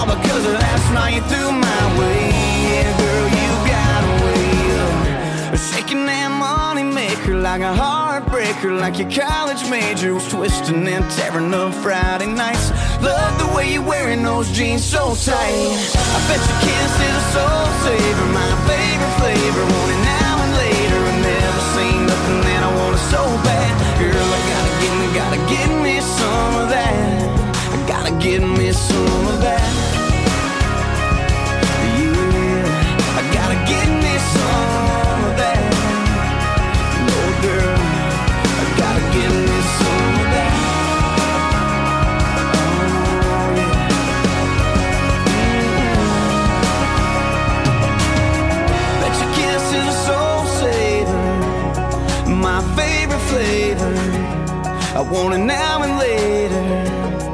because last night you threw my way. Yeah, girl, you got a way of shaking that money maker like a heartbreaker, like your college major was twisting and tearing up Friday nights. Love the way you're wearing those jeans so tight. I bet you can't see the soul saver, my favorite flavor. Want it now and later, I've never seen nothing that I want it so bad. Girl, I gotta get me some of that. I gotta get me some of that. Yeah, I gotta get me some of that. No, girl, I gotta get me some of that. Oh, yeah. Bet your kiss is a soul saver, my favorite flavor. I want it now and later.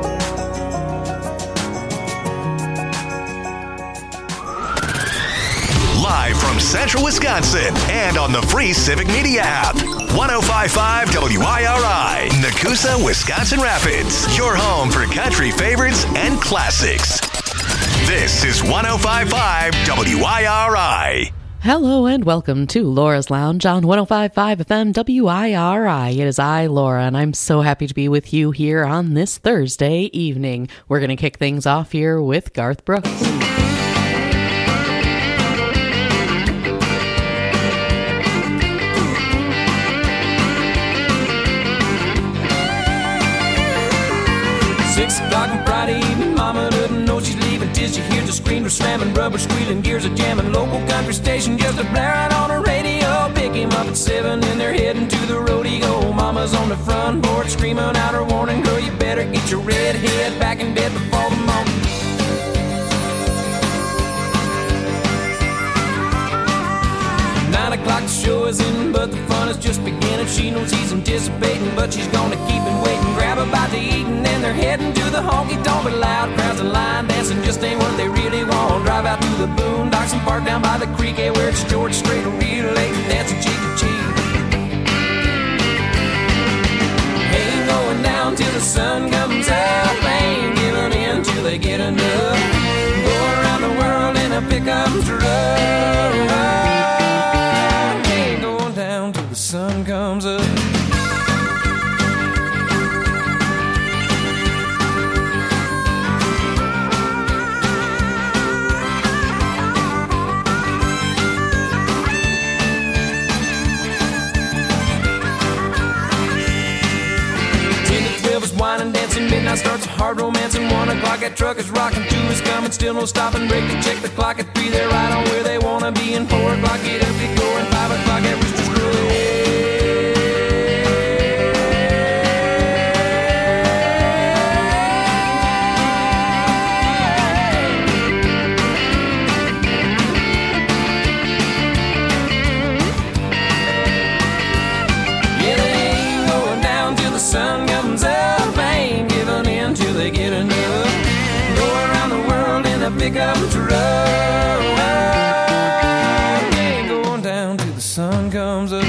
Live from Central Wisconsin and on the free Civic Media app. 105.5 WIRI, Nakusa, Wisconsin Rapids. Your home for country favorites and classics. This is 105.5 WIRI. Hello and welcome to Laura's Lounge on 105.5 FM WIRI. It is I, Laura, and I'm so happy to be with you here on this Thursday evening. We're going to kick things off here with Garth Brooks. 6 o'clock on Friday evening, mama doesn't know she's leaving till she hears the screamer slamming, rubber squealing, gears are jamming, local country station just a blaring on the radio. Pick him up at 7 and they're heading to the rodeo. Mama's on the front porch screaming out her warning, girl, you better get your red head back in bed before the morning. 9 o'clock the show is in, but the fun is just beginning. She knows he's anticipating, but she's gonna keep him waiting. Grab a bite to eat and then they're heading to the honky-tonk. But loud crowds and line dancing just ain't what they really want. Drive out to the boondocks and park down by the creek, where it's George Strait or real late, dancing cheek to cheek. Ain't going down till the sun comes up, ain't giving in till they get enough. Go around the world in a pickup truck. The sun comes up. Wine and dancing, midnight starts a hard romancing. 1 o'clock that truck is rocking, 2 is coming, still no stopping. Break to check the clock at 3, they're right on where they wanna be. And 4 o'clock get up, get going, 5 o'clock that rooster's crowing. Yeah, they ain't going down till the sun comes up. They get enough. Go around the world in a pickup truck. Ain't going down till the sun comes up.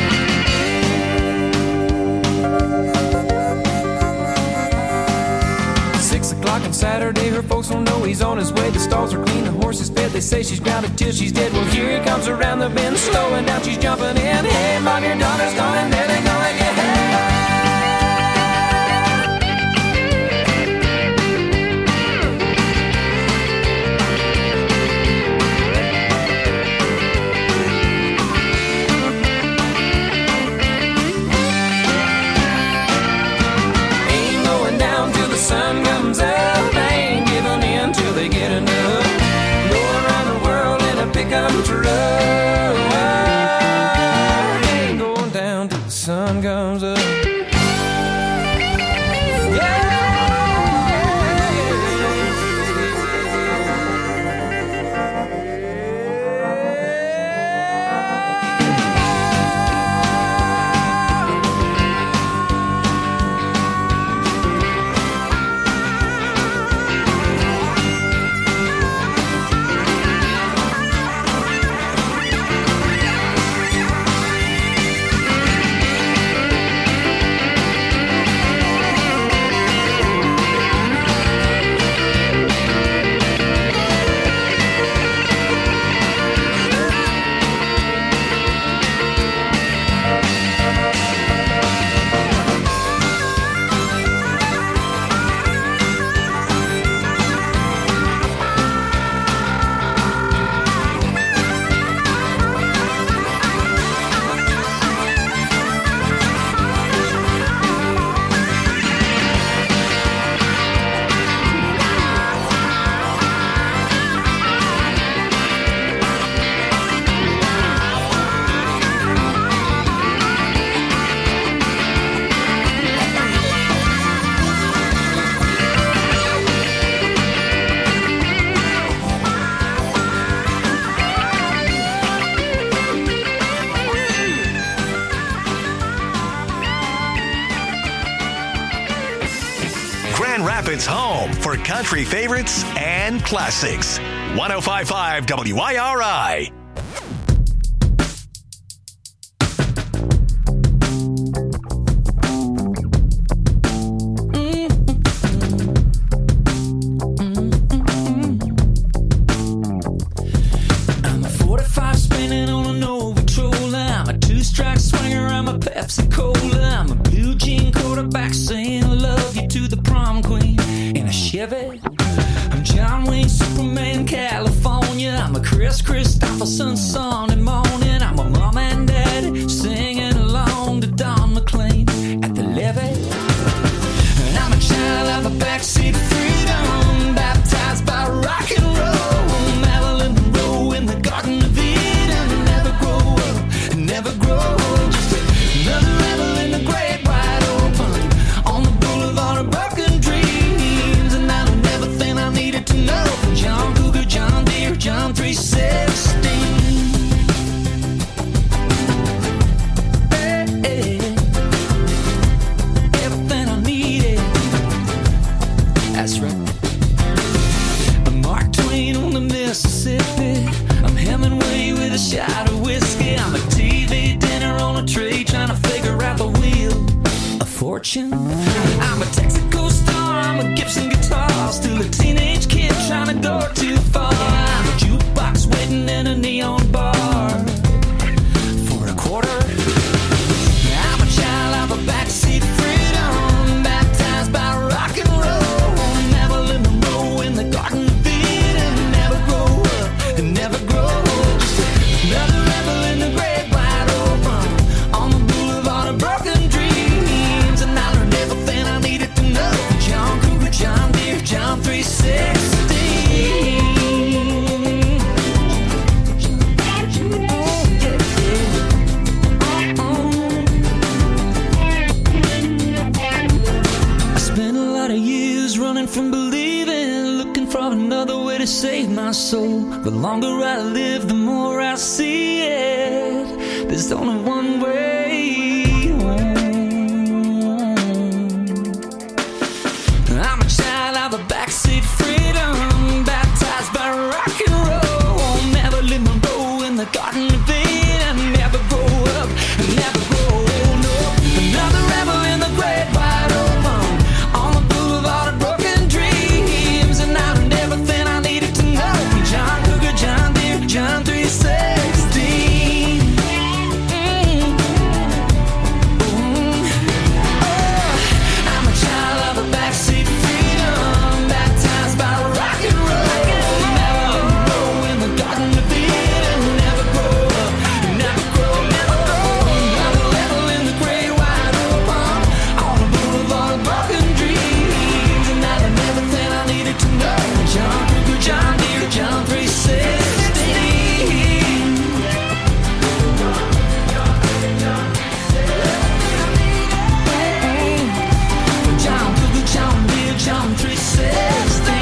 6 o'clock on Saturday, her folks don't know he's on his way. The stalls are clean, the horse is fed. They say she's grounded till she's dead. Well, here he comes around the bend, slowing down, she's jumping in. Hey, mom, your daughter's coming, there they go again. Sun comes up, they ain't giving in till they get enough. Go around the world in a pickup truck. Ain't going down till the sun comes Grand Rapids' home for country favorites and classics. 105.5 WIRI. Pepsi Cola, I'm a blue jean quarterback saying I love you to the prom queen in a Chevy. I'm John Wayne, Superman, California. I'm a Chris Christopherson, Sunday morning. I'm a mom and dad singing along to Don McLean at the levee. And I'm a child of a backseat freedom, baptized by rock and roll. Marilyn Monroe in the Garden of Eden. Never grow up, never grow old. Another rebel in the great wide open on the boulevard of broken dreams. And I learned everything I needed to know from John Cougar, John Deere, John 316. Hey, hey. Everything I needed. That's right. I'm Mark Twain on the Mississippi. I'm Hemingway with a shot of whiskey. I'm a TV dinner on a tray trying to figure out the wheel of fortune. I'm a Texaco star, I'm a Gibson guitar, still a teenage kid trying to go too far. I'm a jukebox waiting in a neon bar for a quarter. I'm a child of a backseat freedom, baptized by rock and roll. Marilyn Monroe in the Garden of Eden. Never grow up and never grow old. Just another rebel in the great wide open on the boulevard of broken dreams. And I learned everything I needed to know from John Cougar, John Deere, John 316. I spent a lot of years running from believing, looking for another way to save my soul. The longer I live, the more I see it. There's only one way home. I'm a child of a backseat freedom, baptized by rock and roll. Marilyn Monroe in the Garden of Eden. Never grow up, never grow old. No, another rebel in the great wide open on the boulevard of broken dreams. And I learned everything I needed to know from John Cougar, John Deere, John 316. I'm a child of a backseat freedom, baptized by rock and roll. Marilyn Monroe in the Garden of Eden. Never grow up, never grow, never grow. Another rebel in the great wide open on the boulevard of broken dreams. And I learned everything I needed to know from John Cougar, John Deere, John 316. John Cougar, John Deere, John 316.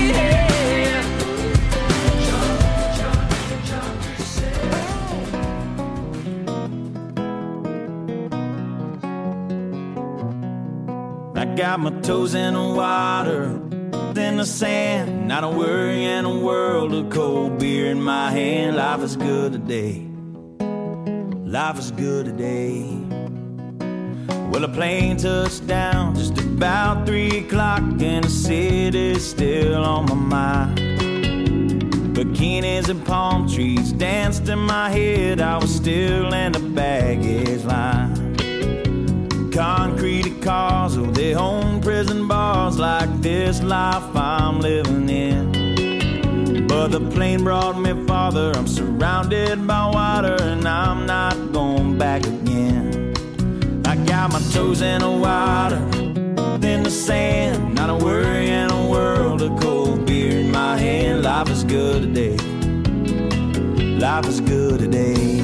I got my toes in the water, in the sand, not a worry in a world of cold beer in my hand. Life is good today. Life is good today. Well, a plane touched down just about 3 o'clock, and the city's still on my mind. Bikinis and palm trees danced in my head. I was still in the baggage line. Concrete cars, oh, they own prison bars like this life I'm living in. But the plane brought me farther. I'm surrounded by water, and I'm not going back again. I got my toes in the water, in the sand, not a worry in a world of cold beer in my hand. Life is good today. Life is good today.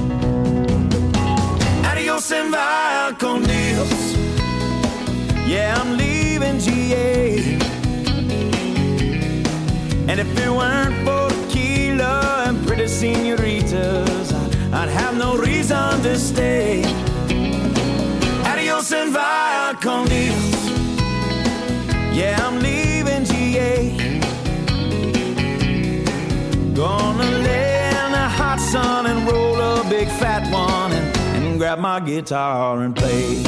Adios and via con Dios. Yeah, I'm leaving GA. And if it weren't for tequila and pretty senoritas, I'd have no reason to stay. Adios and via con Dios. grab my guitar and play.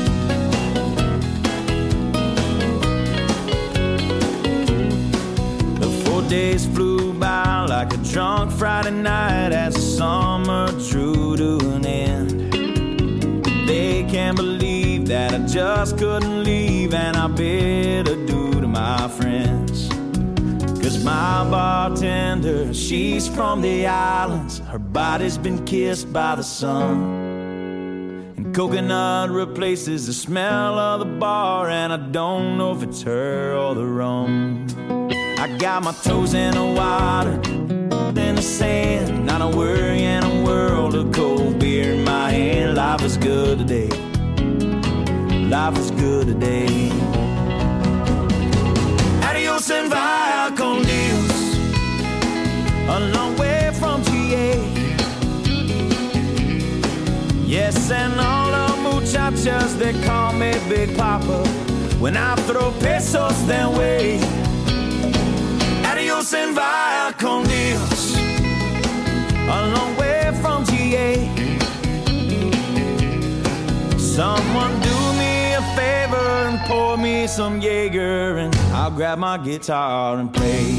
The 4 days flew by like a drunk Friday night as the summer drew to an end. They can't believe that I just couldn't leave, and I bid adieu to my friends. 'Cause my bartender, she's from the islands. Her body's been kissed by the sun, and coconut replaces the smell of the bar, and I don't know if it's her or the rum. I got my toes in the water, in the sand, not a worry in a world of cold beer in my hand. Life is good today. Life is good today. Adios and via con Dios, a long way from GA. Yes, and all the muchachas, they call me Big Papa when I throw pesos their way. Adios and via con Dios, a long way from GA. Someone do me a favor and pour me some Jaeger, and I'll grab my guitar and play.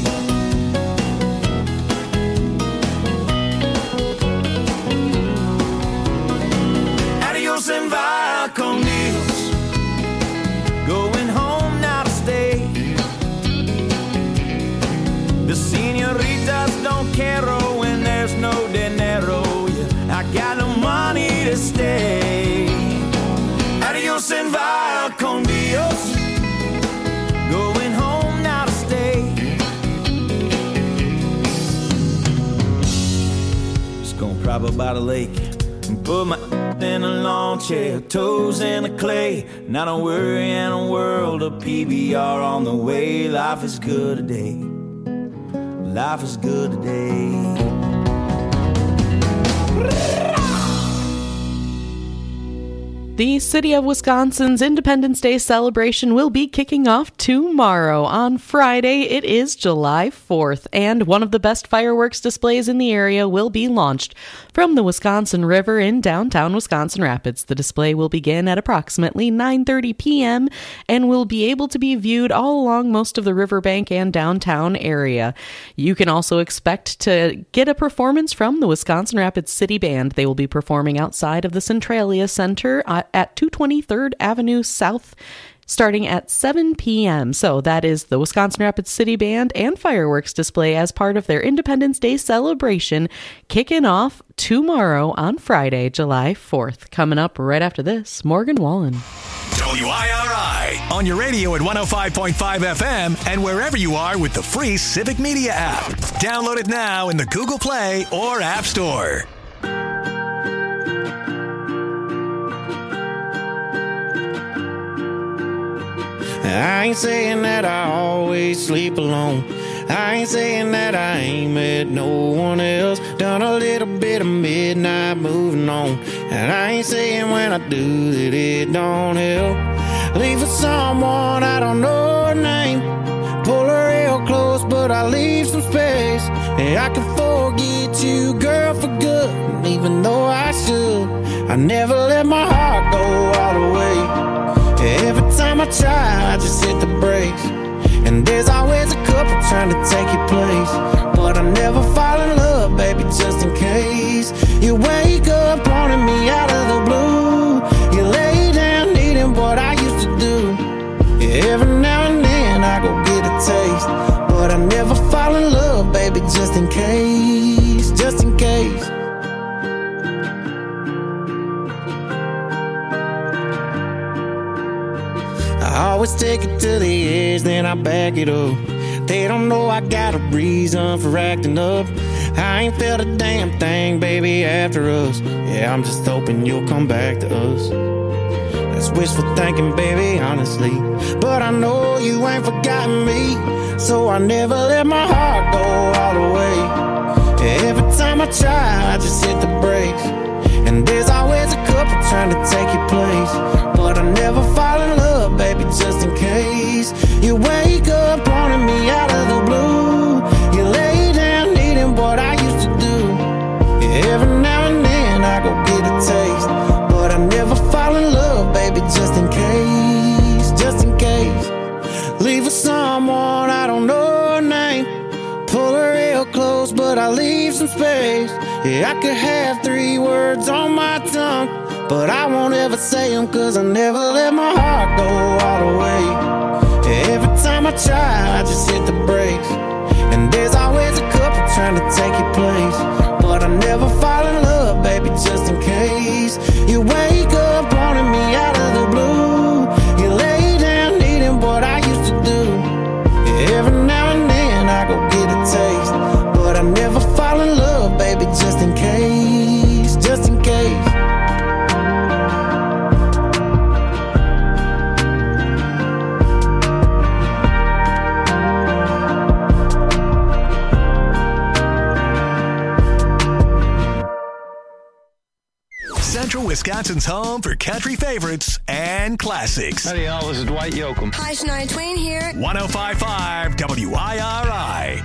Adios and via con Dios, going home now to stay. The senoritas don't care when there's no dinero. Yeah, I got no money to stay. Adios and via con Dios, going home now to stay. Just gonna prop up by the lake and put my in a lawn chair, toes in the clay. Not a worry in a world of PBR on the way. Life is good today. Life is good today. The City of Wisconsin's Independence Day celebration will be kicking off tomorrow. On Friday, it is July 4th, and one of the best fireworks displays in the area will be launched from the Wisconsin River in downtown Wisconsin Rapids. The display will begin at approximately 9:30 p.m. and will be able to be viewed all along most of the riverbank and downtown area. You can also expect to get a performance from the Wisconsin Rapids City Band. They will be performing outside of the Centralia Center at 223rd Avenue South, starting at 7 p.m. So that is the Wisconsin Rapids City Band and fireworks display as part of their Independence Day celebration, kicking off tomorrow on Friday, July 4th. Coming up right after this, Morgan Wallen. WIRI on your radio at 105.5 FM and wherever you are with the free Civic Media app. Download it now in the Google Play or App Store. I ain't saying that I always sleep alone. I ain't saying that I ain't met no one else. Done a little bit of midnight moving on. And I ain't saying when I do that it don't help. Leave for someone I don't know her name. Pull her real close, but I leave some space. And I can forget you, girl, for good. And even though I should, I never let my heart go all the way. Every time I try, I just hit the brakes. And there's always a couple trying to take your place. But I never fall in love, baby, just in case. You wake up wanting me out of the blue. You lay down needing what I used to do. Yeah, every now and then I go get a taste. But I never fall in love, baby, just in case. Just in case. I always take it to the edge, then I back it up. They don't know I got a reason for acting up. I ain't felt a damn thing, baby, after us. Yeah, I'm just hoping you'll come back to us. That's wishful thinking, baby, honestly. But I know you ain't forgotten me. So I never let my heart go all the way. Every time I try, I just hit the brakes. And there's always a couple trying to take your place. But I never fall in love, baby, just in case. You wake up wanting me out of the blue. You lay down needing what I used to do. Yeah, every now and then I go get a taste. But some space. Yeah, I could have 3 words on my tongue, but I won't ever say them, cause I never let my heart go all the way. Every time I try, I just hit the brakes, and there's always a couple trying to take your place. But I never fall in love, baby, just in case. You wake up wanting me out of the blue. You lay down needing what I used to do. Every now and then I go get a taste, but I never fall in love, baby, just in case, just in case. Central Wisconsin's home for country favorites and classics. Howdy, y'all. This is Dwight Yoakam. Hi, Shania Twain here. 105.5 WIRI.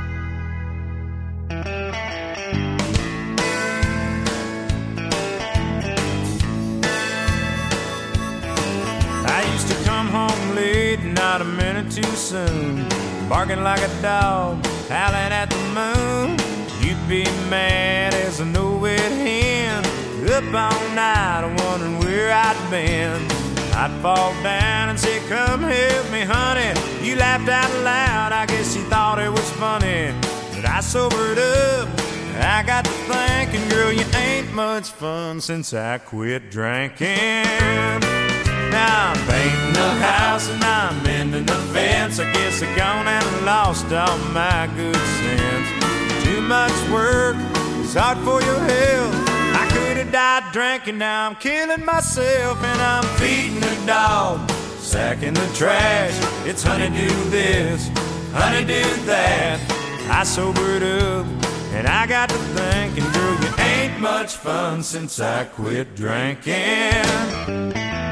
I used to come home late, not a minute too soon, barking like a dog, howling at the moon. You'd be mad as a no-wit hen, up all night wondering where I'd been. I'd fall down and say, come help me, honey. You laughed out loud, I guess you thought it was funny. But I sobered up, I got to thinking, girl, you ain't much fun since I quit drinking. Now I'm painting a house and I'm mending the fence. I guess I gone and lost all my good sense. Too much work, it's hard for your health. I could have died drinking, now I'm killing myself. And I'm feeding the dog, sacking the trash. It's honey do this, honey do that. I sobered up and I got to thinking, girl, you ain't much fun since I quit drinking.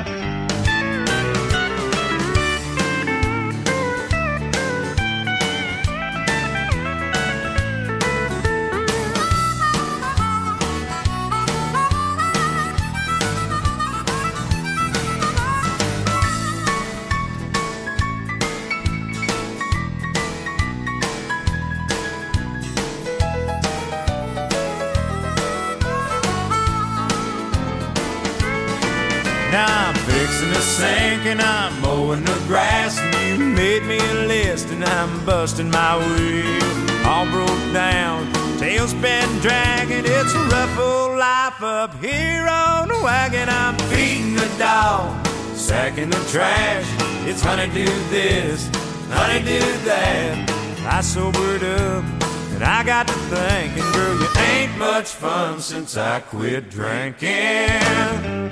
Now I'm fixing the sink and I'm mowing the grass, and you made me a list and I'm busting my wheel. All broke down, tail's been dragging. It's a rough old life up here on the wagon. I'm feeding the dog, sacking the trash. It's honey do this, honey do that. I sobered up and I got to thinking, girl, you ain't much fun since I quit drinking.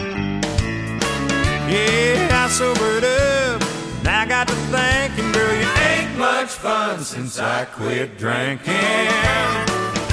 Yeah, I sobered up, and I got to thinking, girl, you ain't much fun since I quit drinking.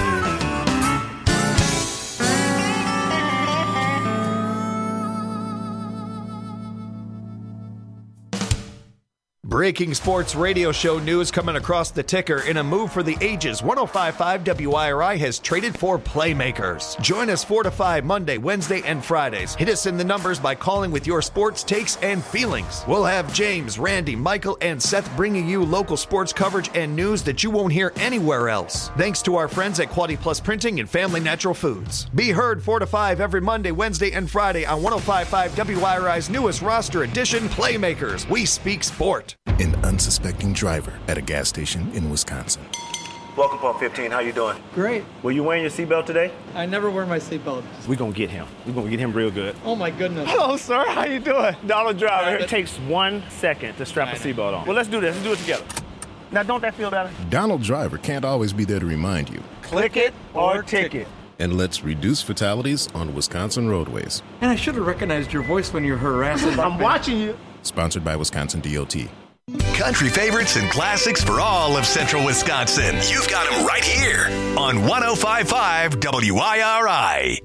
Breaking sports radio show news coming across the ticker. In a move for the ages, 105.5 WIRI has traded for playmakers. Join us 4 to 5 Monday, Wednesday, and Fridays. Hit us in the numbers by calling with your sports takes and feelings. We'll have James, Randy, Michael, and Seth bringing you local sports coverage and news that you won't hear anywhere else. Thanks to our friends at Quality Plus Printing and Family Natural Foods. Be heard 4 to 5 every Monday, Wednesday, and Friday on 105.5 WIRI's newest roster edition, Playmakers. We speak sport. An unsuspecting driver at a gas station in Wisconsin. Welcome, Pump 15. How you doing? Great. Were you wearing your seatbelt today? I never wear my seatbelt. We're going to get him. We're going to get him real good. Oh, my goodness. Hello, sir. How you doing? Donald Driver. It takes 1 second to strap a seatbelt on. Well, let's do this. Let's do it together. Now, don't that feel better? Donald Driver can't always be there to remind you. Click it or ticket. And let's reduce fatalities on Wisconsin roadways. And I should have recognized your voice when you're harassing. I'm watching you. Sponsored by Wisconsin DOT. Country favorites and classics for all of Central Wisconsin. You've got them right here on 105.5 WIRI.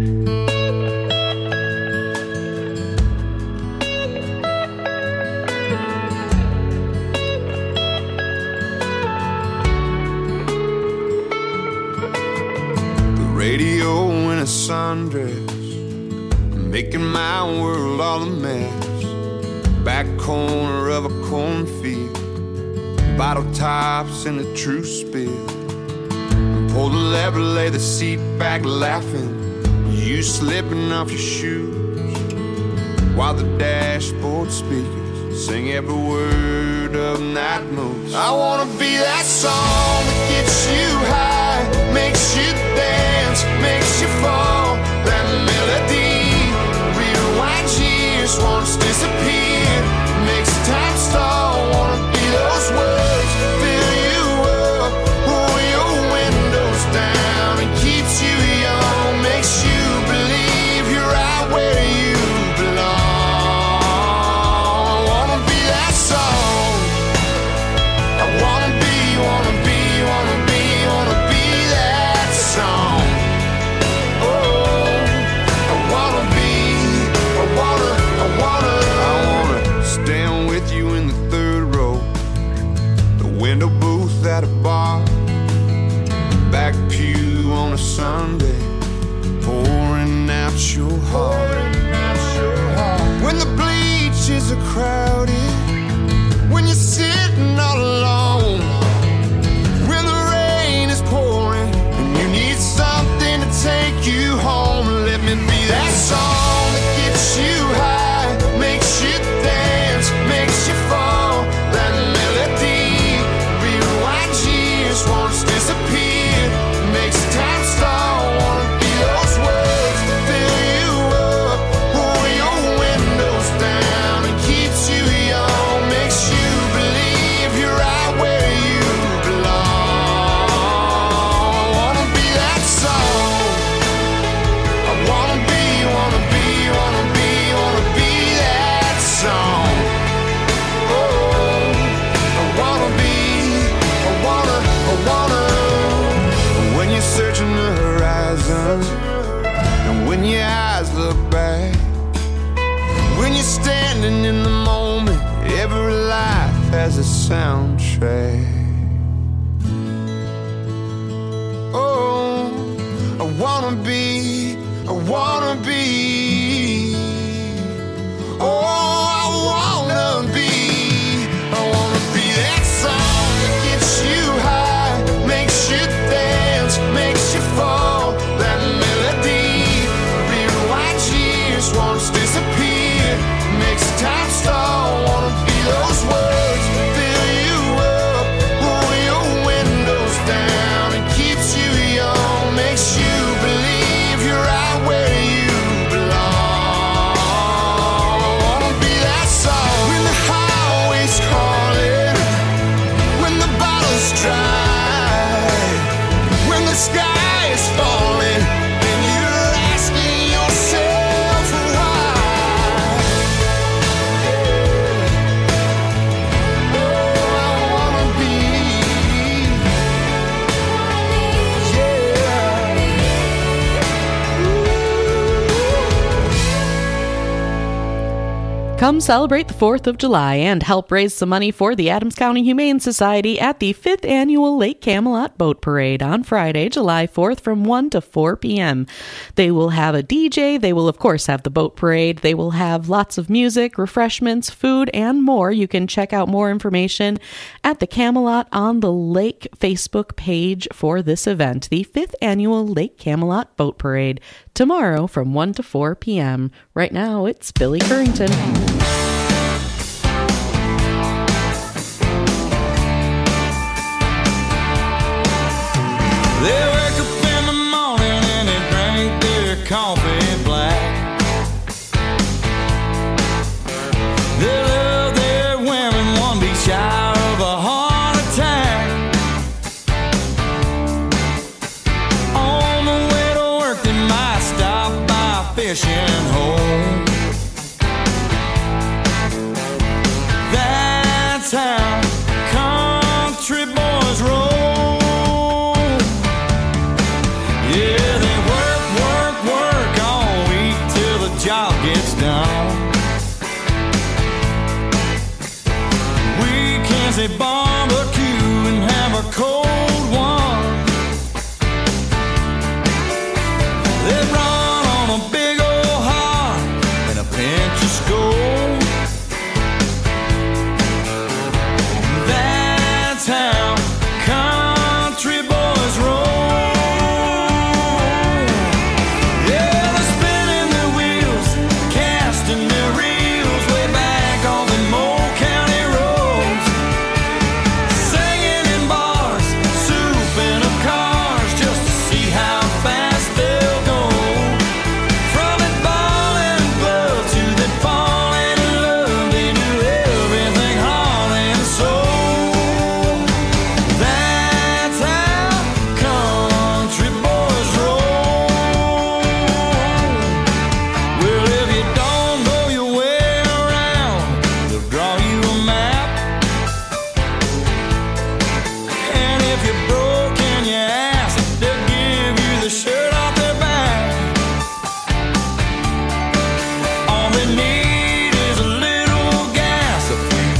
The radio in a sundress, making my world all a mess. Back corner of a cornfield, bottle tops and a true spill. Pull the lever, lay the seat back laughing. You slipping off your shoes while the dashboard speakers sing every word of Night Moves. I wanna be that song that gets you high, makes you dance, makes you fall. That melody rewinds years, once disappeared, makes time stall. Wanna be those words, fill you up, roll your windows down, and keeps you young, makes you believe you're right where you belong. I wanna be that song. I wanna be that song. Oh, I wanna stand with you in the third row, the window booth at a bar, back pew on a Sunday, pouring out your heart. When the bleachers are crowded, when you're sitting all alone, when the rain is pouring and you need something to take you home, let me be that song that gets you high, makes you dance, makes you fall. That melody rewinds years, once disappeared, makes time stall. Wanna be those words that fill you up, roll your windows down, and keeps you young, makes you believe you're right where you belong. I wanna be that song. I wanna be that song. Oh, I wanna when you're searching the horizon, and when your eyes look back, when you're standing in the moment, every life has a soundtrack. Oh, I wanna be. Oh, I wanna be that song that gets you high, makes you dance, makes you fall. That melody rewinds years, once disappeared, makes time stall. Wanna be those words, fill you up, roll your windows down, and keeps you young, makes you believe you're right where you belong. I wanna be that song. When the highway's calling, when the bottle's dry, when the sky is falling, and you're asking yourself why. Oh, I wanna be. Come celebrate the 4th of July and help raise some money for the Adams County Humane Society at the 5th Annual Lake Camelot Boat Parade on Friday, July 4th from 1 to 4 p.m. They will have a DJ. They will, of course, have the boat parade. They will have lots of music, refreshments, food, and more. You can check out more information at the Camelot on the Lake Facebook page for this event, the 5th Annual Lake Camelot Boat Parade, tomorrow from 1 to 4 p.m. Right now, it's Billy Currington. They wake up in the morning and they drink their coffee black. They love their women, one be shy of a heart attack. On the way to work they might stop by a fishing hole. That's how country boys roll. Yeah, they work all week till the job gets done. Weekends they barbecue and have a cold one. They run on a big old heart and a pinch of Skol. That's how country boys roll.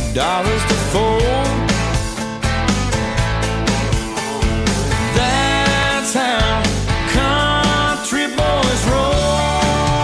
dollars to fold. That's how country boys roll.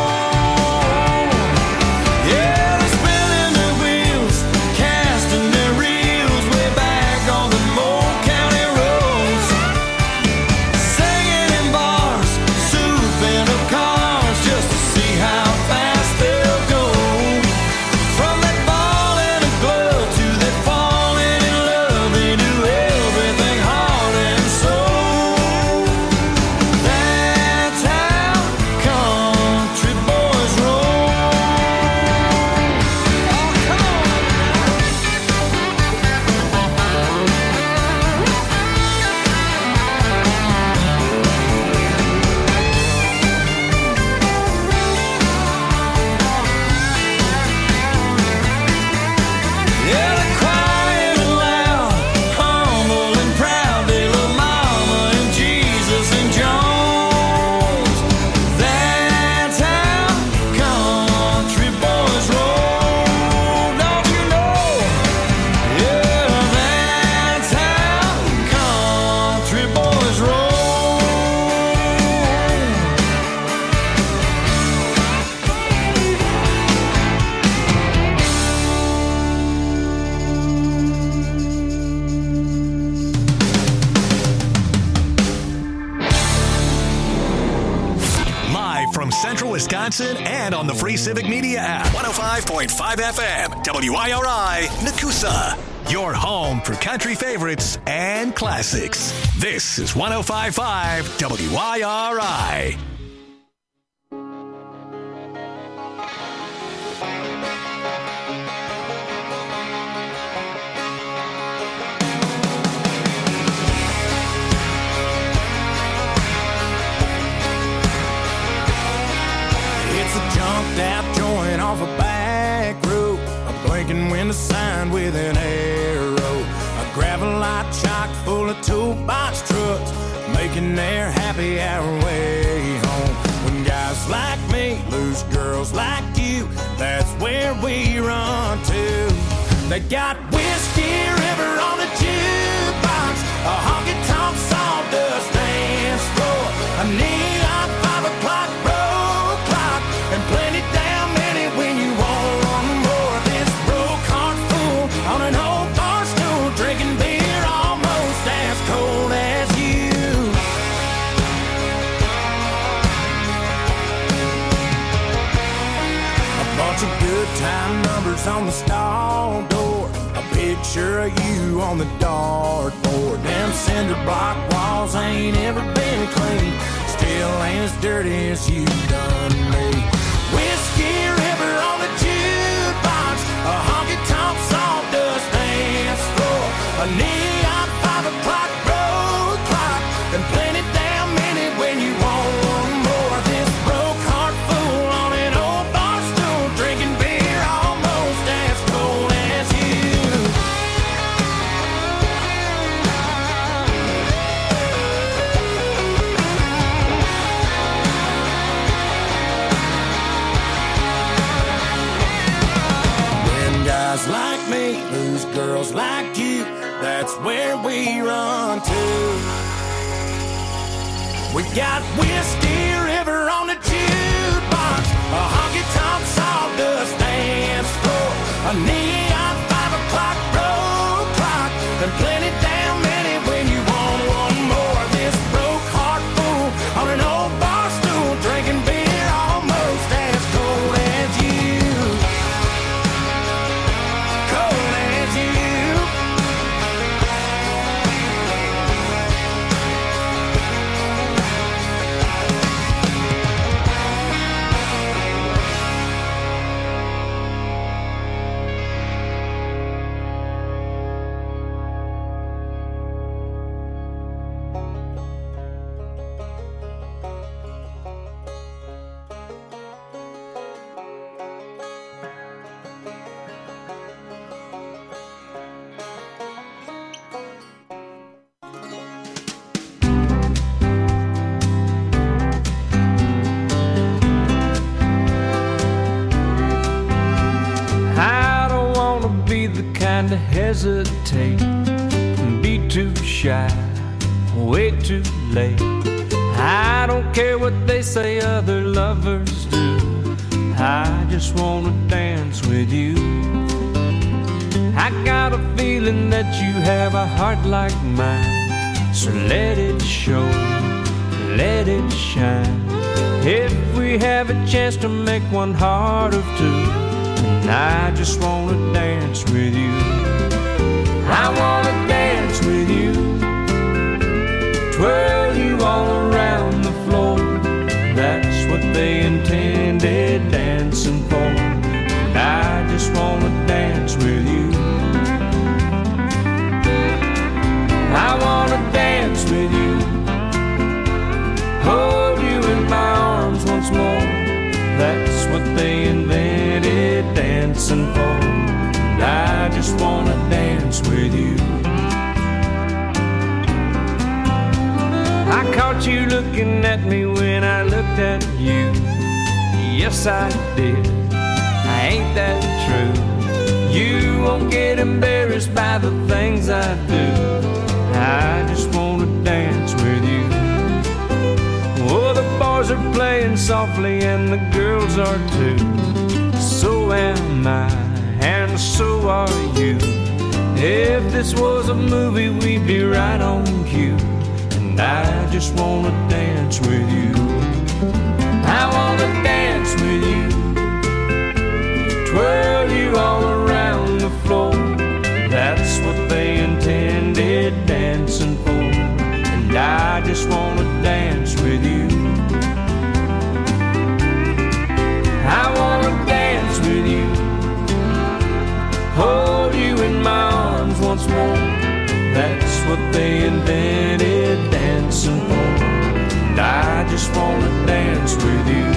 Yeah, they're spinning their wheels, casting their reels way back on the Mold County roads, singing in bars, souping up cars just to see how fast they'll go. From that ball and a glove to that falling in love, they do everything heart and soul. That's how country boys roll. Oh, come on. Yeah, they're quiet and loud, humble and proud. They love Mama and Jesus and Jones. That's how country boys roll. Don't you know? Yeah, that's how country boys roll. Live from Central Wisconsin and on the Free Civic Media app. 105.5 FM, WIRI, Nakusa. Your home for country favorites and classics. This is 105.5 WIRI. It's a jumped out joint off a back road, a blinking window sign with an arrow, a gravel lot chock full of toolbox trucks, making their happy hour way home. When guys like me lose girls like you, that's where we run to. They got Whiskey River on the jukebox, a honky-tonk sawdust dance floor, a neon 5 o'clock road clock, and plenty damn many when you want one more. This broke heart fool on an old bar stool, drinking beer almost as cold as you. A bunch of good time numbers on the stall door, a picture of you on the dartboard. Them cinder block walls ain't ever been clean, still ain't as dirty as you done me. Whiskey River on the jukebox, a honky-tonk sawdust dance floor, a neon 5 o'clock road clock, and plenty damn many when you want one more. This broke heart fool on an old bar stool, drinking beer almost as cold as you. When guys like me lose girls like you, that's where we run to. We got Whiskey River on the jukebox, a honky-tonk sawdust dance floor, a neon 5 o'clock road clock, and plenty damn many when you want one more. This broke heart fool on an old bar stool, drinking beer almost as cold as you. Cold as you. be the kind to hesitate and be too shy, way too late. I don't care what they say other lovers do, I just wanna dance with you. I got a feeling that you have a heart like mine, so let it show, let it shine. If we have a chance to make one heart of two, and I just wanna dance with you. I wanna dance with you, twirl you all around the floor. That's what they intended dancing for, and I just wanna dance with you. I wanna dance with you, hold you in my arms once more. That's what they invented dancing for, and I just wanna dance with you. I caught you looking at me when I looked at you. Yes, I did. Ain't that true? You won't get embarrassed by the things I do. I just wanna dance with you. Oh, the boys are playing softly and the girls are too. So am I, and so are you. If this was a movie, we'd be right on cue. And I just wanna dance with you. I wanna dance with you, twirl you all around the floor. That's what they intended dancing for, and I just wanna dance with you. I wanna dance with you, hold you in my arms once more. That's what they invented dancing for, and I just wanna dance with you.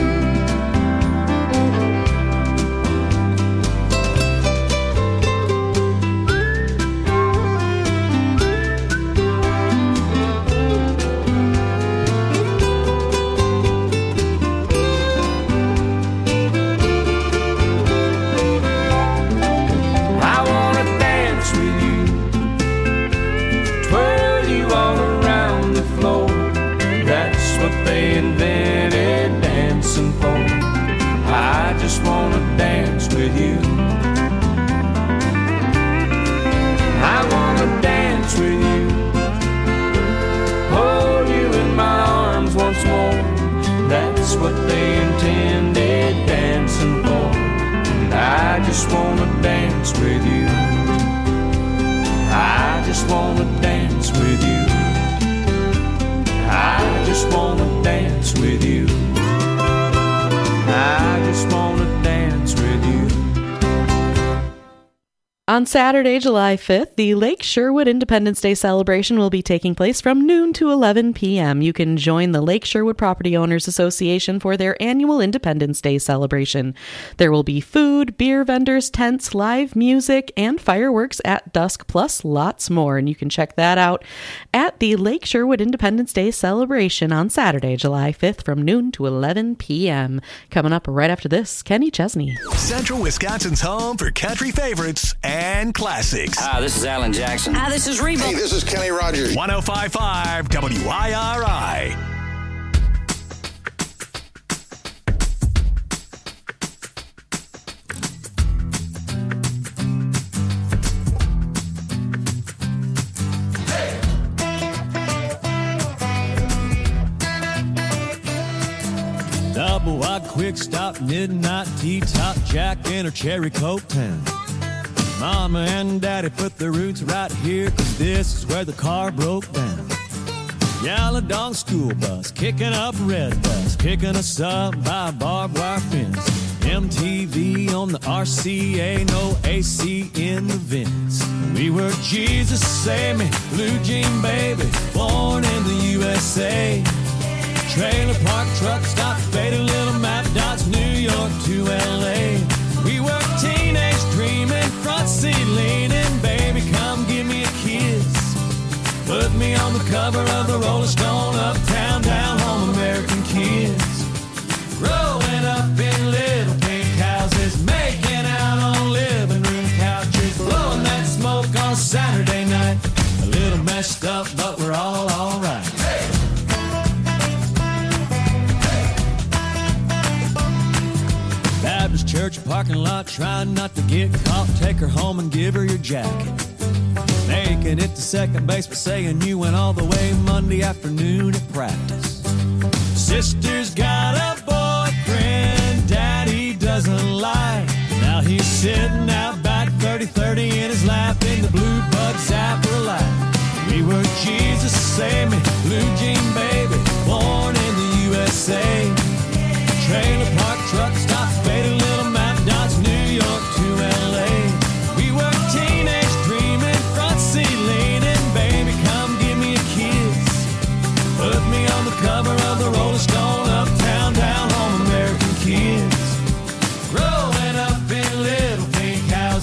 Invented dancing for, I just wanna dance with you. I wanna dance with you, hold you in my arms once more. That's what they intended dancing for, and I just wanna dance with you. I just wanna dance with you. I just wanna dance with you. I just wanna dance with you. On Saturday, July 5th, the Lake Sherwood Independence Day celebration will be taking place from noon to 11 p.m. You can join the Lake Sherwood Property Owners Association for their annual Independence Day celebration. There will be food, beer vendors, tents, live music, and fireworks at dusk, plus lots more. And you can check that out at the Lake Sherwood Independence Day celebration on Saturday, July 5th from noon to 11 p.m. Coming up right after this, Kenny Chesney. Central Wisconsin's home for country favorites and classics. Hi, this is Alan Jackson. Hi, this is Reba. Hey, this is Kenny Rogers. 105.5 WIRI. Double wide, quick stop, midnight tea, top Jack and her cherry coke town. Mama and Daddy put their roots right here, 'cause this is where the car broke down. Yellow dog school bus, kicking up red bus, picking us up by a barbed wire fence. MTV on the RCA, no AC in the vents. We were Jesus Save Me, Blue Jean Baby, born in the USA. Trailer park truck stop, faded little map dots, New York to LA. We were teenage dreaming, front seat leaning, baby come give me a kiss. Put me on the cover of the Rolling Stone, uptown, down home, American kids. Growing up in little pink houses, making out on living room couches, blowing Saturday night. A little messed up, but we're all alright. Baptist church parking lot, trying not to get caught. Take her home and give her your jacket. Making it to second base, but saying you went all the way Monday afternoon at practice. Sister's got a boyfriend Daddy doesn't like. Now he's sitting out back 30-30 in his lap in the blue bug zapper light. We were Jesus Save Me, blue jean baby, born in the USA. Trailer park truck stops, faded little map dots, New York to LA. We were teenage dreaming, front seat leaning, baby come give me a kiss. Put me on the cover of the Rolling Stone, uptown, down home, American kids. Growing up in little pink houses,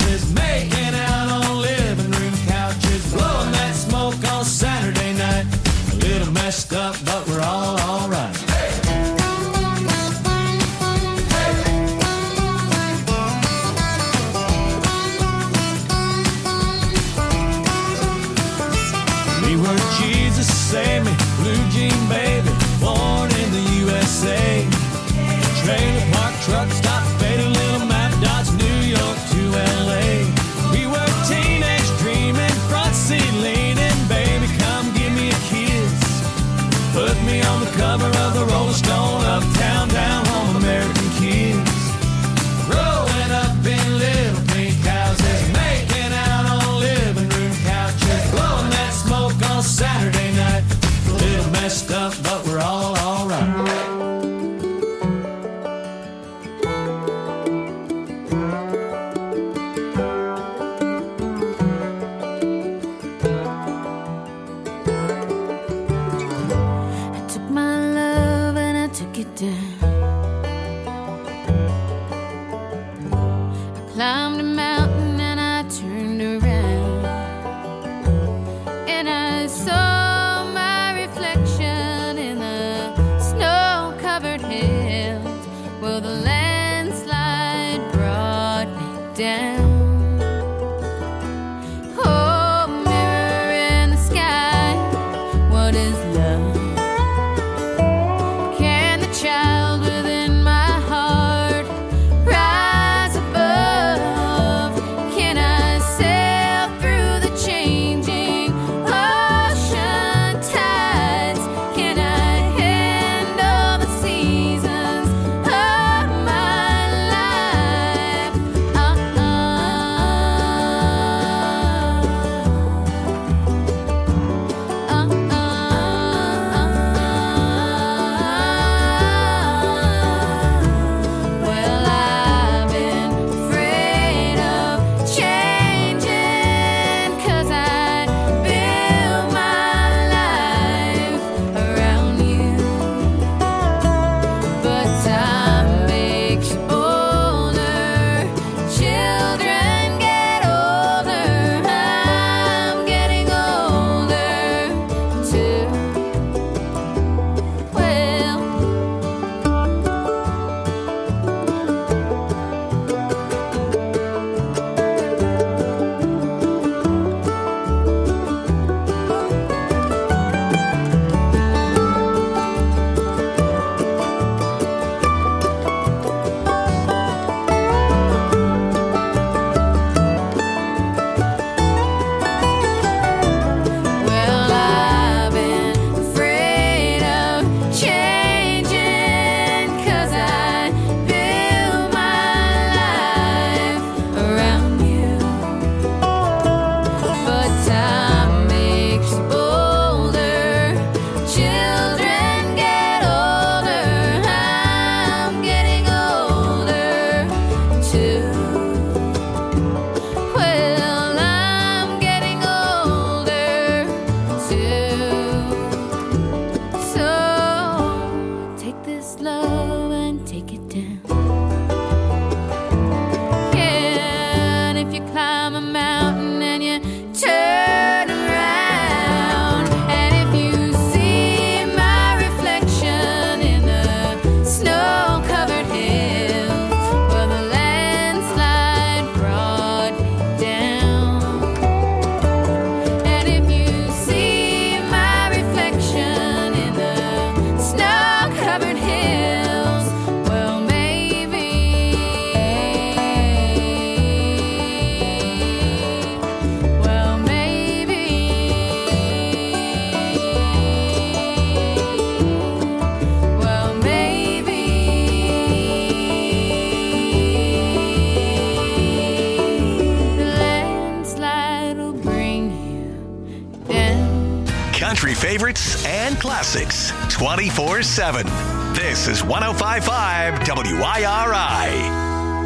that'll bring you down. Country favorites and classics 24/7. This is 105.5 WIRI.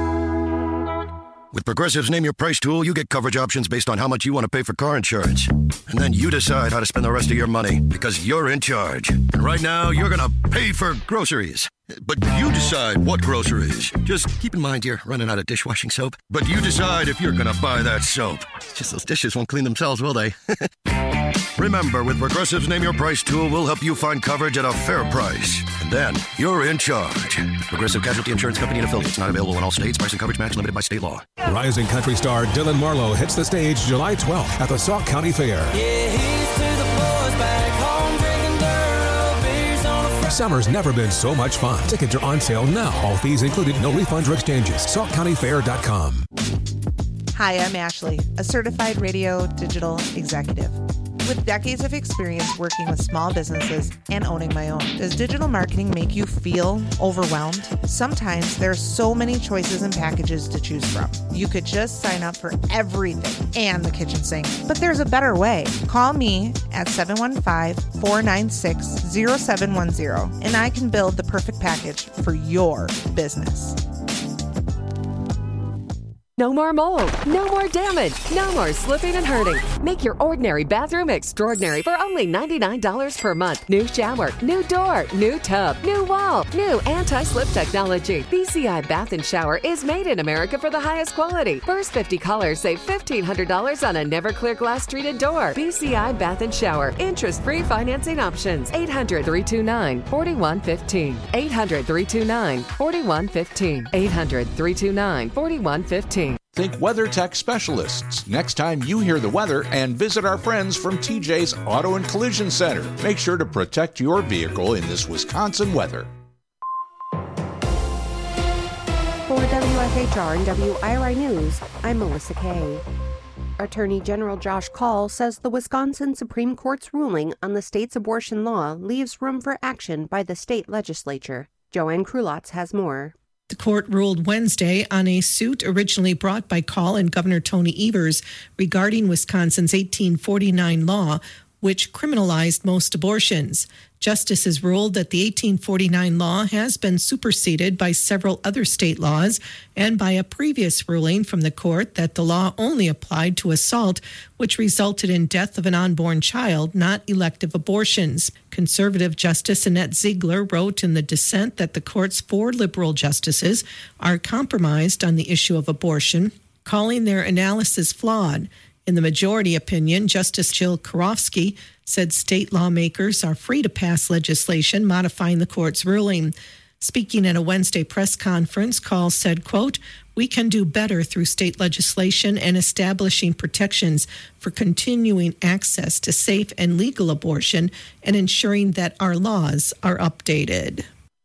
With Progressive's Name Your Price tool, you get coverage options based on how much you want to pay for car insurance. And then you decide how to spend the rest of your money because you're in charge. And right now, you're going to pay for groceries. But you decide what groceries. Just keep in mind you're running out of dishwashing soap. But you decide if you're going to buy that soap. Just those dishes won't clean themselves, will they? Remember, with Progressive's Name Your Price tool, we'll help you find coverage at a fair price. And then you're in charge. Progressive Casualty Insurance Company and affiliates. Not available in all states. Price and coverage match limited by state law. Rising country star Dylan Marlowe hits the stage July 12th at the Sauk County Fair. Yeah, he's to the boys back home drinking Duro beers on a Friday. Summer's never been so much fun. Tickets are on sale now. All fees included. No refunds or exchanges. SaukCountyFair.com. Hi, I'm Ashley, a certified radio digital executive. With decades of experience working with small businesses and owning my own, does digital marketing make you feel overwhelmed? Sometimes there are so many choices and packages to choose from. You could just sign up for everything and the kitchen sink. But there's a better way. Call me at 715-496-0710 and I can build the perfect package for your business. No more mold, no more damage, no more slipping and hurting. Make your ordinary bathroom extraordinary for only $99 per month. New shower, new door, new tub, new wall, new anti-slip technology. BCI Bath & Shower is made in America for the highest quality. First 50 callers save $1,500 on a never clear glass treated door. BCI Bath & Shower. Interest-free financing options. 800-329-4115. 800-329-4115. 800-329-4115. Think WeatherTech specialists next time you hear the weather and visit our friends from TJ's Auto and Collision Center. Make sure to protect your vehicle in this Wisconsin weather. For WFHR and WIRI News, I'm Melissa Kay. Attorney General Josh Kaul says the Wisconsin Supreme Court's ruling on the state's abortion law leaves room for action by the state legislature. Joanne Krulotz has more. The court ruled Wednesday on a suit originally brought by Kaul and Governor Tony Evers regarding Wisconsin's 1849 law, which criminalized most abortions. Justices ruled that the 1849 law has been superseded by several other state laws and by a previous ruling from the court that the law only applied to assault, which resulted in death of an unborn child, not elective abortions. Conservative Justice Annette Ziegler wrote in the dissent that the court's 4 liberal justices are compromised on the issue of abortion, calling their analysis flawed. In the majority opinion, Justice Jill Karofsky said state lawmakers are free to pass legislation modifying the court's ruling. Speaking at a Wednesday press conference, Kaul said, quote, "We can do better through state legislation and establishing protections for continuing access to safe and legal abortion and ensuring that our laws are updated."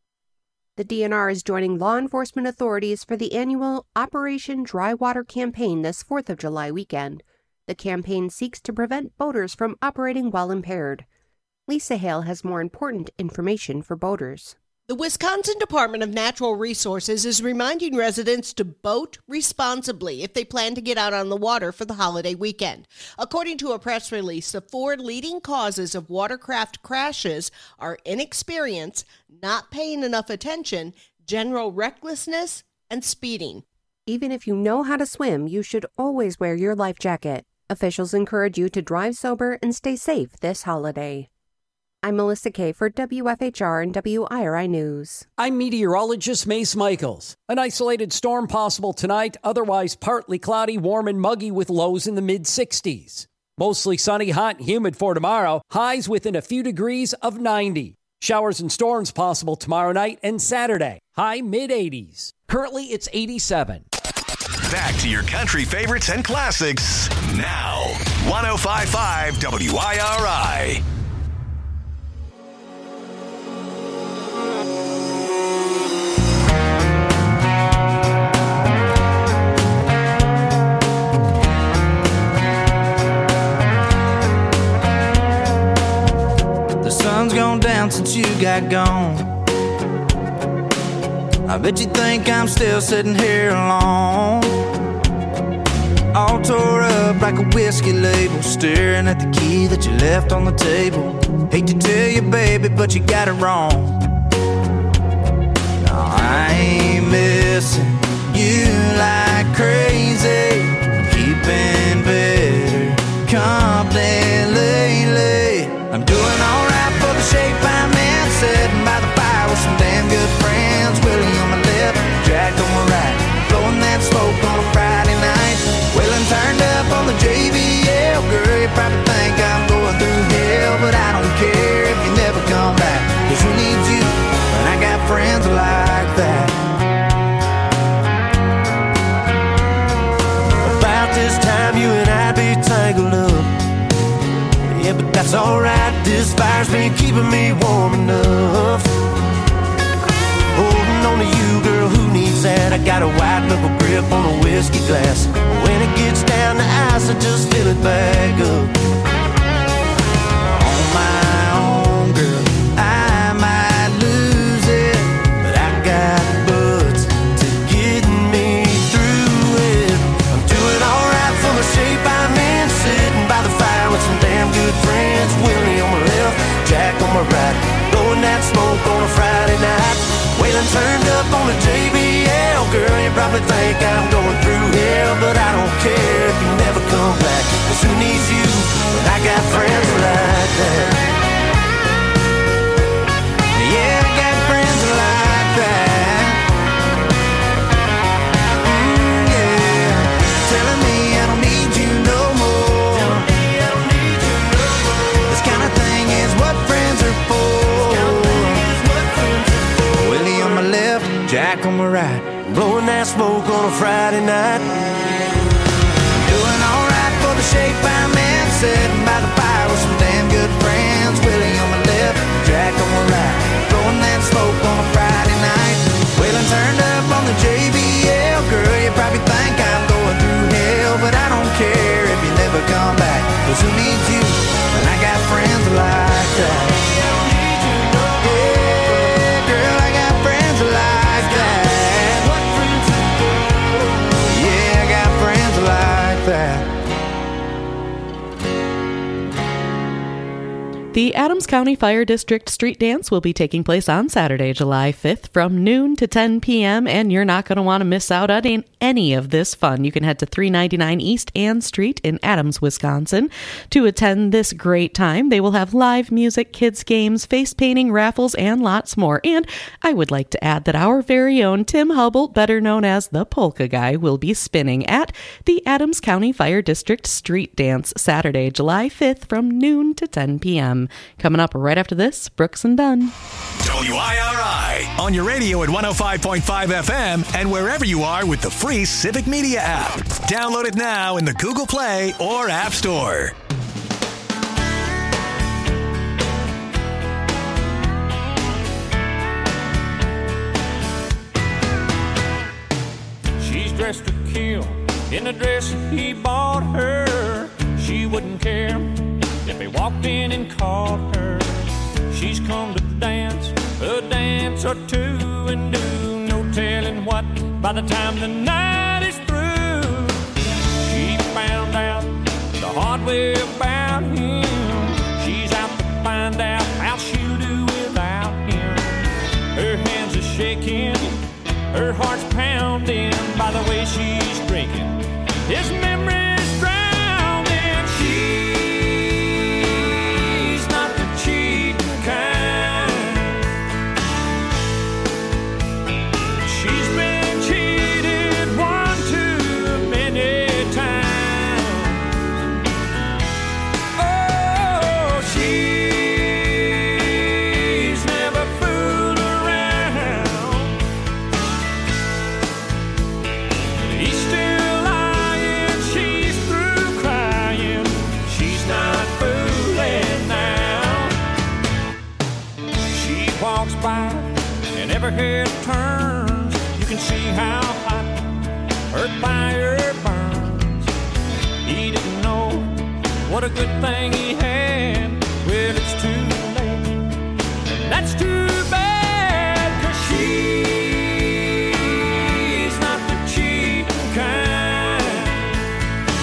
The DNR is joining law enforcement authorities for the annual Operation Dry Water campaign this 4th of July weekend. The campaign seeks to prevent boaters from operating while impaired. Lisa Hale has more important information for boaters. The Wisconsin Department of Natural Resources is reminding residents to boat responsibly if they plan to get out on the water for the holiday weekend. According to a press release, the 4 leading causes of watercraft crashes are inexperience, not paying enough attention, general recklessness, and speeding. Even if you know how to swim, you should always wear your life jacket. Officials encourage you to drive sober and stay safe this holiday. I'm Melissa Kay for WFHR and WIRI News. I'm meteorologist Mace Michaels. An isolated storm possible tonight, otherwise partly cloudy, warm and muggy with lows in the mid-60s. Mostly sunny, hot and humid for tomorrow, highs within a few degrees of 90. Showers and storms possible tomorrow night and Saturday, high mid-80s. Currently, it's 87. Back to your country favorites and classics now. 105.5 WIRI. The sun's gone down since you got gone. I bet you think I'm still sitting here alone. all tore up like a whiskey label, staring at the key that you left on the table. Hate to tell you, baby, but you got it wrong. No, I ain't missing you like crazy, keeping better company lately. I'm doing alright for the shape I'm in, sitting by the fire with some damn good friends. Willie on my left, Jack on my right, blowing that smoke on a Friday night. Wheeling turned up on the JBL. Girl, you probably think I'm going through hell, but I don't care if you never come back, 'cause who needs you when I got friends like that? About this time you and I'd be tangled up. Yeah, but that's alright, this fire's been keeping me warm enough. Holding on to you, girl, who needs that? I got a white knuckle grip on a whiskey glass. When it gets down to ice, I just fill it back up. On my own, girl, I might lose it, but I got buds to get me through it. I'm doing alright for the shape I'm in, sitting by the fire with some damn good friends. Willie on my left, Jack on my right, blowing that smoke on a Friday night. Waylon turned up on the JBL. Girl, you probably think I'm going through hell, but I don't care if you never come back, 'cause who needs you when I got friends like that? Yeah, I got friends like that. Yeah, telling me I don't need you no more. This kind of thing is what friends are for. Willie on my left, Jack on my right, blowing that smoke on a Friday night. Doing alright for the shape I'm in, sitting by the fire with some damn good friends. Willie on my left, Jack on my right, blowing that smoke on a Friday night. Waylon turned up on the JBL. Girl, you probably think I'm going through hell, but I don't care if you never come back, 'cause who needs you when I got friends like that? The Adams County Fire District Street Dance will be taking place on Saturday, July 5th from noon to 10 p.m., and you're not going to want to miss out on any of this fun. You can head to 399 East Ann Street in Adams, Wisconsin to attend this great time. They will have live music, kids' games, face painting, raffles, and lots more. And I would like to add that our very own Tim Hubble, better known as the Polka Guy, will be spinning at the Adams County Fire District Street Dance Saturday, July 5th from noon to 10 p.m. Coming up right after this, Brooks and Dunn. WIRI on your radio at 105.5 FM and wherever you are with the free Civic Media app. Download it now in the Google Play or App Store. She's dressed to kill in a dress he bought her. She wouldn't care if he walked in and called her. She's come to dance a dance or two and do no telling what by the time the night is through. She found out the hard way about him. She's out to find out how she'll do without him. Her hands are shaking, her heart's pounding by the way she's drinking. His memory's drowning. She's not the cheating kind. She's been cheated one too many times. Oh, she's never fooled around. He's still lying, she's through crying. She's not fooling now. She walks by and every head turns. You can see how hot her fire burns. He didn't know what a good thing he had. Well, it's too late, and that's too bad, 'cause she's not the cheating kind.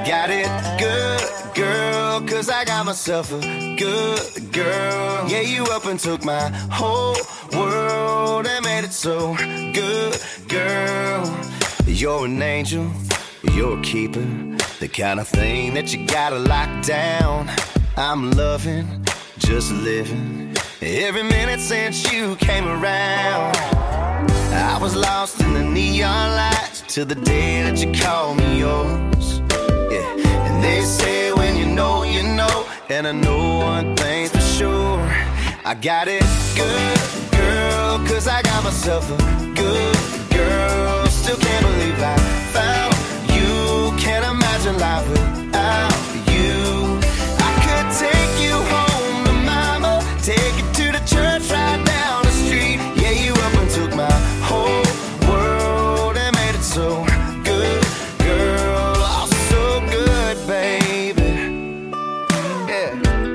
got it good, girl, 'cause I got myself a good girl. Yeah, you up and took my whole world and made it so good, girl. You're an angel, you're a keeper, the kind of thing that you gotta lock down. I'm loving, just living, every minute since you came around. I was lost in the neon lights till the day that you called me yours. Yeah, and they say when you know, and I know one thing's for sure. I got it good, girl, 'cause I got myself a good girl. Still can't believe I found you. Can't imagine life without you. I could take you home to mama, take you to the church right down the street. Yeah, you up and took my whole world and made it so good, girl. Oh, so good, baby. Yeah.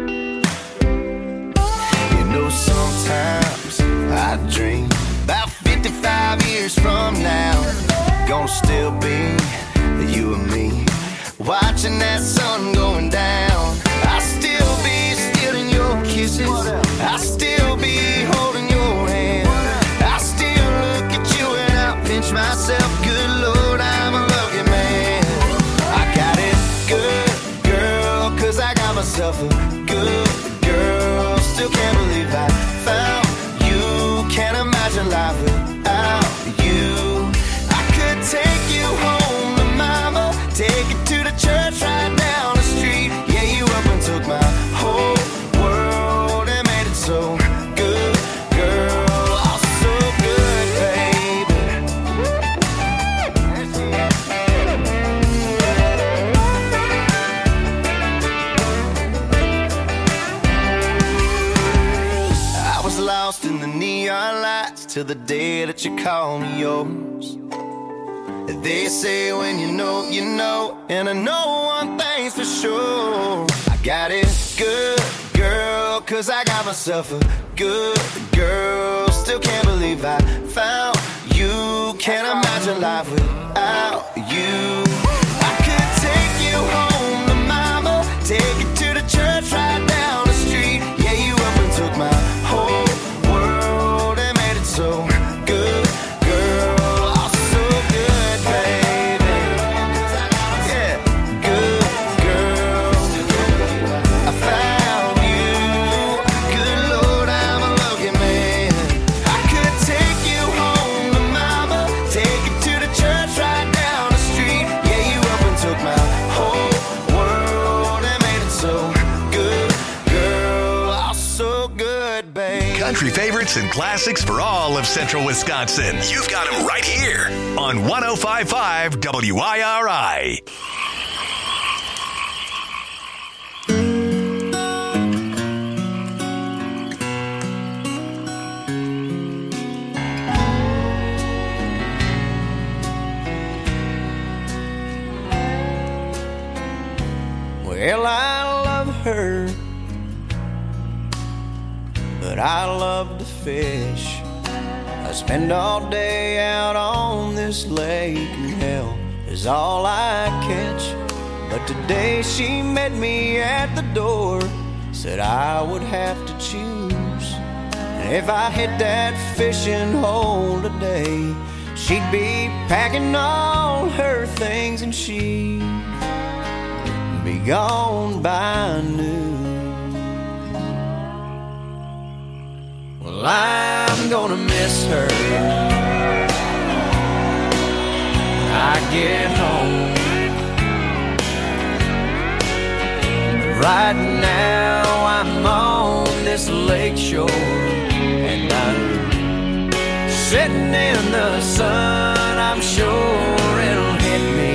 You know, sometimes I dream about 55 years from now, gonna still be you and me, watching that sun going down. I'll still be stealing your kisses, I'll still be holding your hand, I'll still look at you and I'll pinch myself. Good Lord, I'm a lucky man. I got it good, girl, 'cause I got myself a good girl. Still can't believe I found you. Can't imagine life without you. I could take you home to mama, take you to the church right down the street. Yeah, you up and took my whole world and made it so good, girl. Oh, so good, baby. I was lost in the neon lights till the day that you called me yours. They say when you know, and I know one thing's for sure. I got it good, girl, 'cause I got myself a good girl. Still can't believe I found you. Can't imagine life without you. I could take you home to mama, take you to the church right down the street. Yeah, you up and took my whole world and made it so good, girl. Oh, so good, baby. Yeah, good girl. I found you. Good Lord, I'm a lucky man. I could take you home to mama, take you to the church right down the street. Yeah, you up and took my whole world and made it so good, girl. Oh, so good, baby. Country favorites and classics for all of Central Wisconsin. You've got them right here on 105.5 WIRI. Well, I love her, but I love to fish. I spend all day out on this lake, and hell is all I catch. But today she met me at the door, said I would have to choose. And if I hit that fishing hole today, she'd be packing all her things and she'd be gone by noon. Well, I'm gonna miss her when I get home. Right now I'm on this lake shore, and I'm sitting in the sun. I'm sure it'll hit me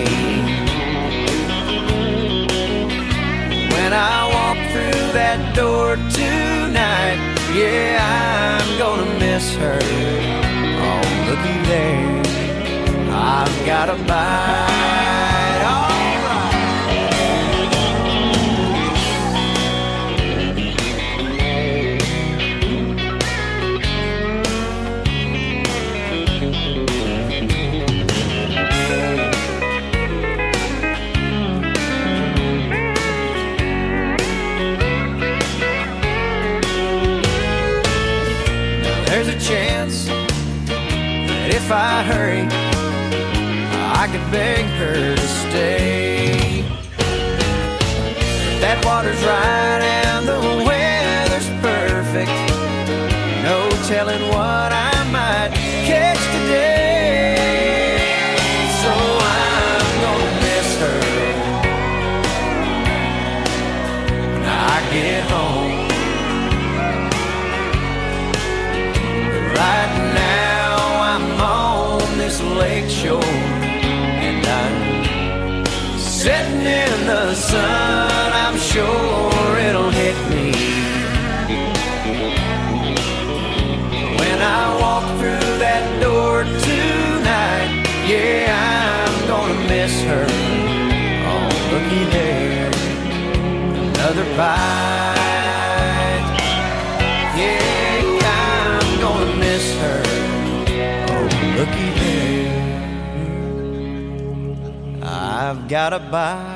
when I walk through that door tonight. Yeah, I'm gonna miss her. Oh, looky there, I've got a bite. All right. There's a chance that if I hurry, I could beg her to stay. That water's right and the weather's perfect. No telling what I might catch today. So I'm gonna miss her when I get home. But right now I'm on this lake shore, and I'm sitting in the sun. I'm sure it'll hit me when I walk through that door tonight. Yeah, I'm gonna miss her. Oh, looky there, another bite. Yeah, I'm gonna miss her. Oh, looky there, I've got a bite.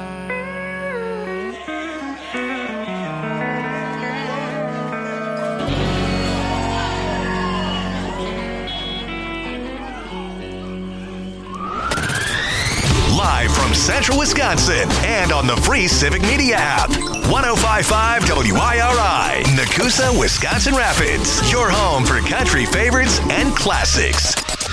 Live from Central Wisconsin and on the free Civic Media app. 105.5 WIRI, Nakusa, Wisconsin Rapids. Your home for country favorites and classics.